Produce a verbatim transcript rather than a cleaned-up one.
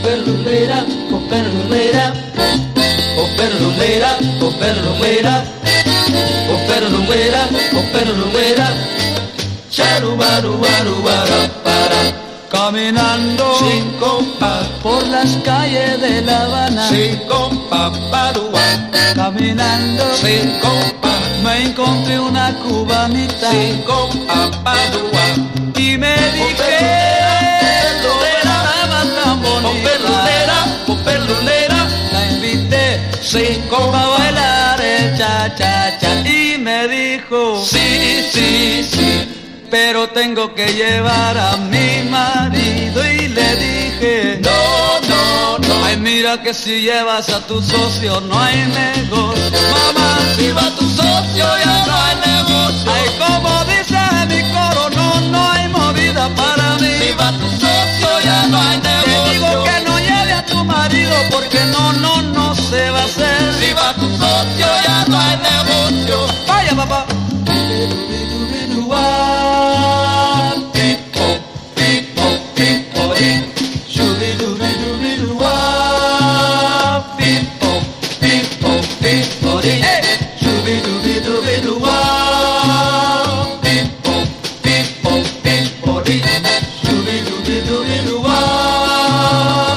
perlulera, oh perlulera, oh perlulera, oh perlulera, oh perlulera, oh perlulera, charubarubarubarapara. Caminando sin compás por las calles de La Habana, sin compás, parúa. Caminando sin compás me encontré una cubanita, sin compás, parúa. y me dije, estaba tan bonita, perlulera, oh perlulera, la invité sin a compás, bailar el cha cha cha, y me dijo, sí, sí, sí, pero tengo que llevar a mi marido, y le dije, no, no, no, ay, mira que si llevas a tu socio no hay negocio, mamá, si va tu socio ya no hay negocio, ay, como dice mi coro, no, no hay movida para mí, si va tu socio ya no hay negocio.